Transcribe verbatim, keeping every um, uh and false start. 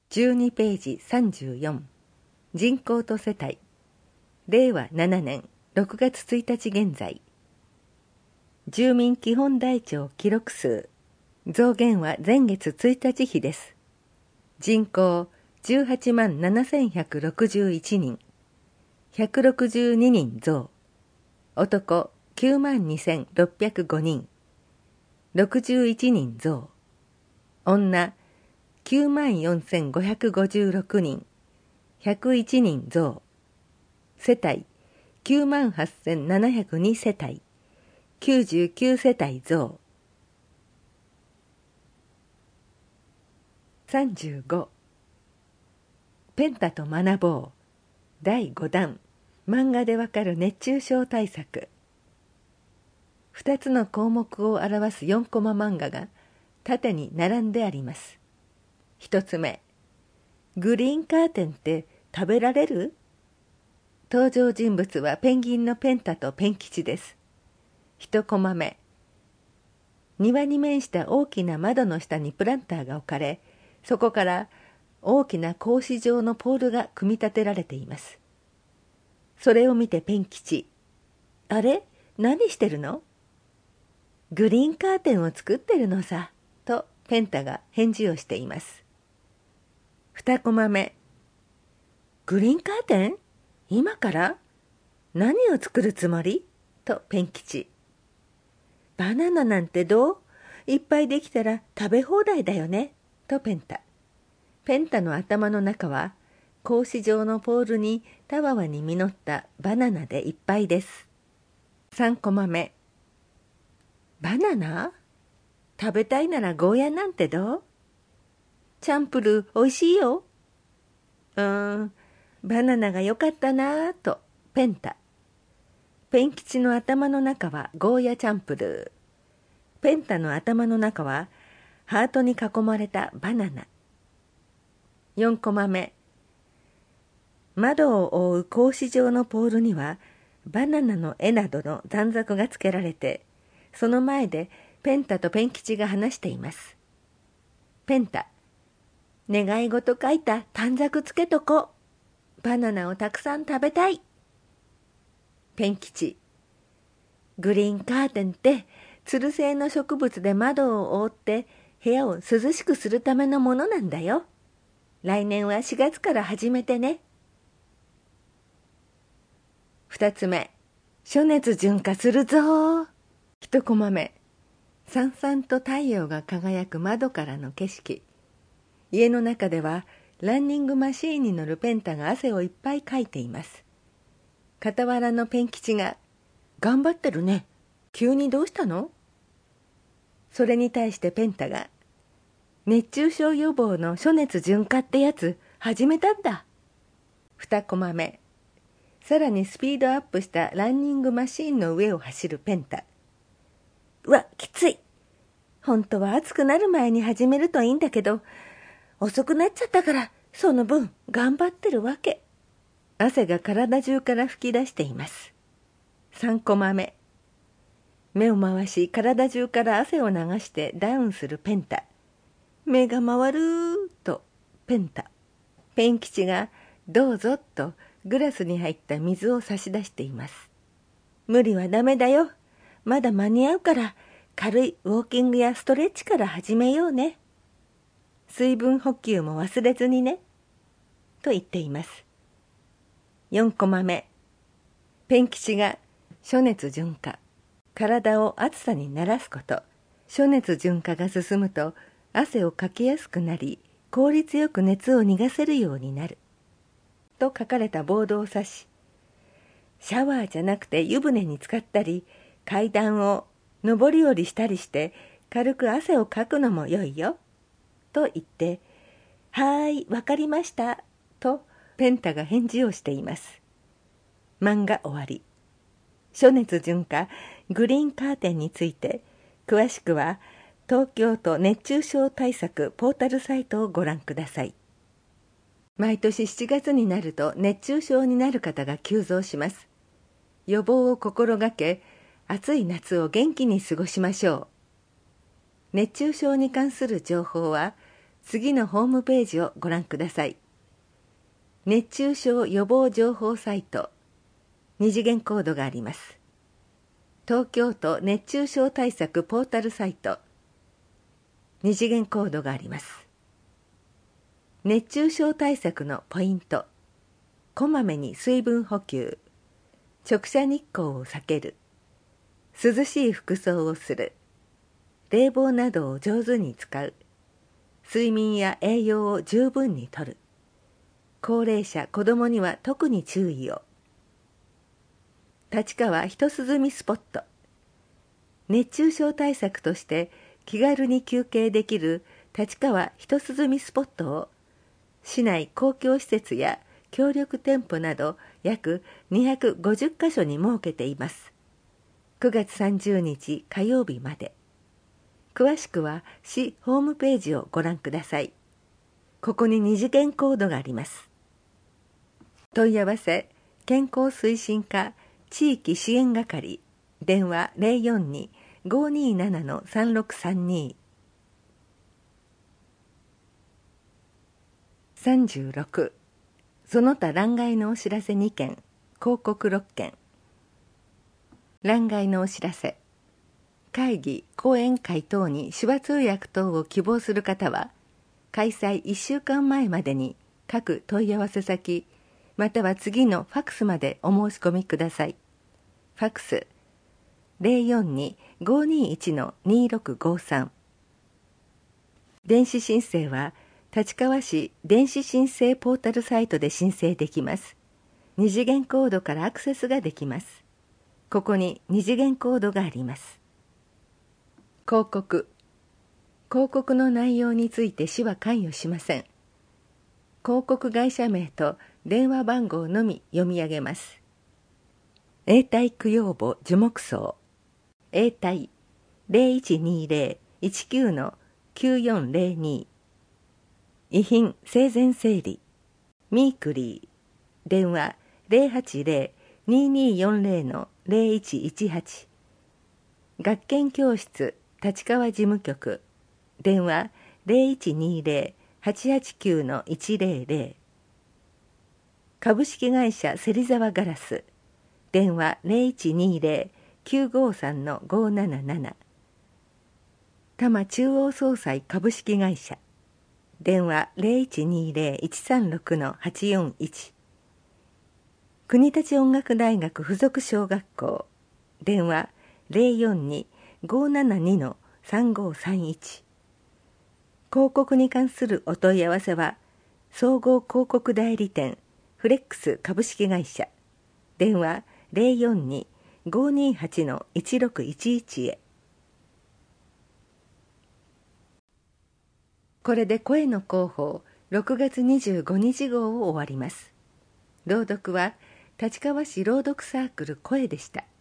じゅうにページさんじゅうよん、人口と世帯、れいわななねんろくがつついたち現在。住民基本台帳記録数、増減は前月ついたち比です。人口じゅうはちまんななせんひゃくろくじゅういちにん、ひゃくろくじゅうににん増。男きゅうまんにせんろっぴゃくごにん、ろくじゅういちにん増。女きゅうまんよんせんごひゃくごじゅうろくにん、ひゃくいちにん増。世帯きゅうまんはっせんななひゃくに世帯、きゅうじゅうきゅう世帯増。さんじゅうご、ペンタと学ぼうだいごだん、漫画でわかる熱中症対策。ふたつの項目を表すよんコマ漫画が縦に並んであります。ひとつめ、グリーンカーテンって食べられる？登場人物はペンギンのペンタとペン吉です。いちコマ目、庭に面した大きな窓の下にプランターが置かれ、そこから大きな格子状のポールが組み立てられています。それを見てペン吉、あれ？何してるの？グリーンカーテンを作ってるのさ、とペンタが返事をしています。にコマ目、グリーンカーテン？今から？何を作るつもり？とペン吉、バナナなんてどう？いっぱいできたら食べ放題だよね、とペンタ。ペンタの頭の中は格子状のポールにたわわに実ったバナナでいっぱいです。さんコマ目、バナナ？食べたいならゴーヤなんてどう？チャンプルーおいしいよ。うーん、バナナがよかったなぁとペンタ。ペン吉の頭の中はゴーヤチャンプルー。ペンタの頭の中はハートに囲まれたバナナ。よんコマ目、窓を覆う格子状のポールにはバナナの絵などの短冊がつけられて、その前でペンタとペン吉が話しています。ペンタ、願い事書いた短冊つけとこ。バナナをたくさん食べたい。ペン吉、グリーンカーテンってつる製の植物で窓を覆って部屋を涼しくするためのものなんだよ。来年はしがつから始めてね。二つ目、暑熱順化するぞ。一コマ目、さんさんと太陽が輝く窓からの景色。家の中ではランニングマシーンに乗るペンタが汗をいっぱいかいています。傍らのペン吉が、頑張ってるね。急にどうしたの？それに対してペンタが、熱中症予防の暑熱順化ってやつ始めたんだ。にコマ目、さらにスピードアップしたランニングマシーンの上を走るペンタ。うわ、きつい。本当は暑くなる前に始めるといいんだけど、遅くなっちゃったからその分頑張ってるわけ。汗が体中から吹き出しています。さんコマ目、目を回し体中から汗を流してダウンするペンタ。目が回るとペンタ。ペン吉がどうぞとグラスに入った水を差し出しています。無理はダメだよ。まだ間に合うから軽いウォーキングやストレッチから始めようね。水分補給も忘れずにね。と言っています。よんコマ目、ペン吉が暑熱順化。体を暑さに慣らすこと。暑熱順化が進むと汗をかきやすくなり、効率よく熱を逃がせるようになる。と書かれたボードを指し、シャワーじゃなくて湯船に浸かったり、階段を上り下りしたりして軽く汗をかくのも良いよ。と言って、はーい、わかりました。とペンタが返事をしています。漫画終わり。暑熱順化、グリーンカーテンについて、詳しくは東京都熱中症対策ポータルサイトをご覧ください。毎年しちがつになると熱中症になる方が急増します。予防を心がけ、暑い夏を元気に過ごしましょう。熱中症に関する情報は、 次のホームページをご覧ください。熱中症予防情報サイト、二次元コードがあります。東京都熱中症対策ポータルサイト、二次元コードがあります。熱中症対策のポイント、こまめに水分補給、直射日光を避ける、涼しい服装をする、冷房などを上手に使う、睡眠や栄養を十分にとる、高齢者・子どもには特に注意を。立川ひと涼みスポット。熱中症対策として気軽に休憩できる立川ひと涼みスポットを市内公共施設や協力店舗など約にひゃくごじゅっかしょに設けています。くがつさんじゅうにち火曜日まで。詳しくは市ホームページをご覧ください。ここに二次元コードがあります。問い合わせ、健康推進課地域支援係、電話 ゼロよんに ごにーなな さんろくさんに。さんじゅうろく、その他欄外のお知らせにけん、広告ろっけん。欄外のお知らせ。会議、講演会等に手話通訳等を希望する方は、開催いっしゅうかんまえまでに各問い合わせ先、または次のファックスまでお申し込みください。ファックス ゼロよんに ごにーいち にーろくごさん。電子申請は立川市電子申請ポータルサイトで申請できます。二次元コードからアクセスができます。ここに二次元コードがあります。広告。広告の内容について市は関与しません。広告会社名と電話番号のみ読み上げます。永代供養墓樹木葬、永代 ゼロいちにゼロ いちきゅう きゅうよんゼロに。遺品生前整理、ミークリー、電話 ゼロはちゼロ にーにーよんゼロ ゼロいちいちはち。学研教室立川事務局、電話 ゼロいちにゼロ はちはちきゅう いちゼロゼロ。株式会社芹沢ガラス、電話 ゼロいちにゼロ きゅうごさん ごなななな。多摩中央総裁株式会社、電話 ゼロいちにゼロ いちさんろく はちよんいち。国立音楽大学附属小学校、電話 ゼロよんに ごななに さんごさんいち。広告に関するお問い合わせは、総合広告代理店フレックス株式会社、電話 ゼロよんに ごにはち いちろくいちいち へ。これで声の広報ろくがつにじゅうごにち号を終わります。朗読は立川市朗読サークル声でした。